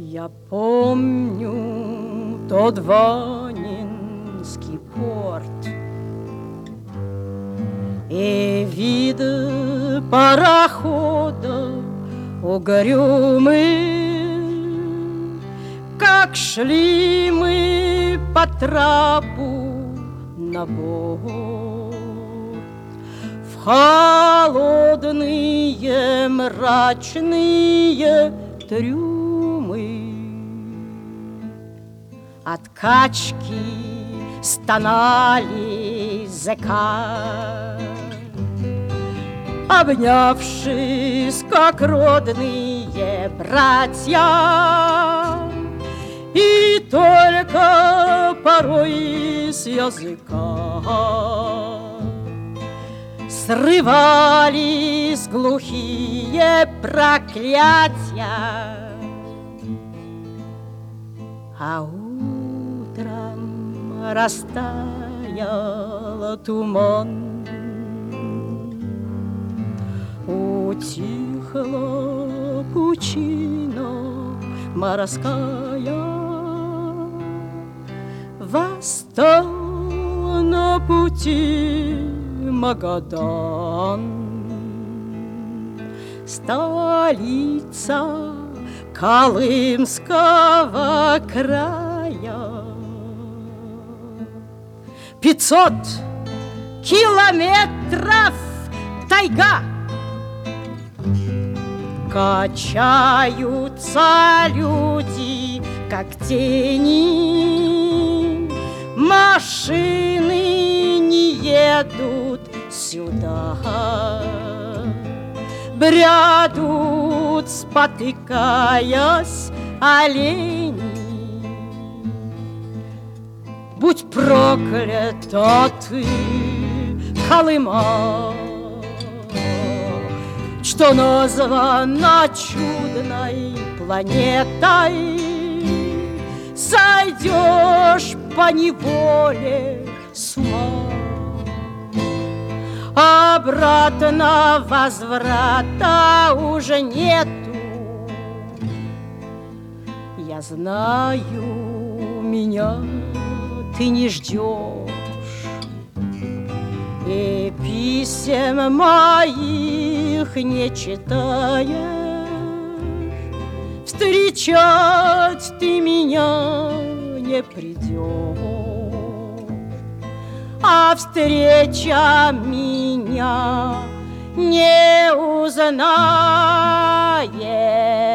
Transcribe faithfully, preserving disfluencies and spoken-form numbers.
Я помню тот Ванинский порт и вид парохода угрюмый, как шли мы по трапу на борт в холодные мрачные трюмы. От качки стонали зэка, обнявшись, как родные братья, и только порой с языка срывались глухие проклятия. А утром растаял туман, утихла пучина морская, восстал на пути Магадан, столица Колымского края. Пятьсот километров тайга, качаются люди, как тени, машины не едут сюда, брядут, спотыкаясь, олени. Будь проклята ты, Колыма, что названа чудной планетой. Сойдешь поневоле с ума, обратно возврата уже нету. Я знаю, меня ты не ждешь, и писем моих не читаешь. Встречать ты меня не придешь, а встреча меня не узнает.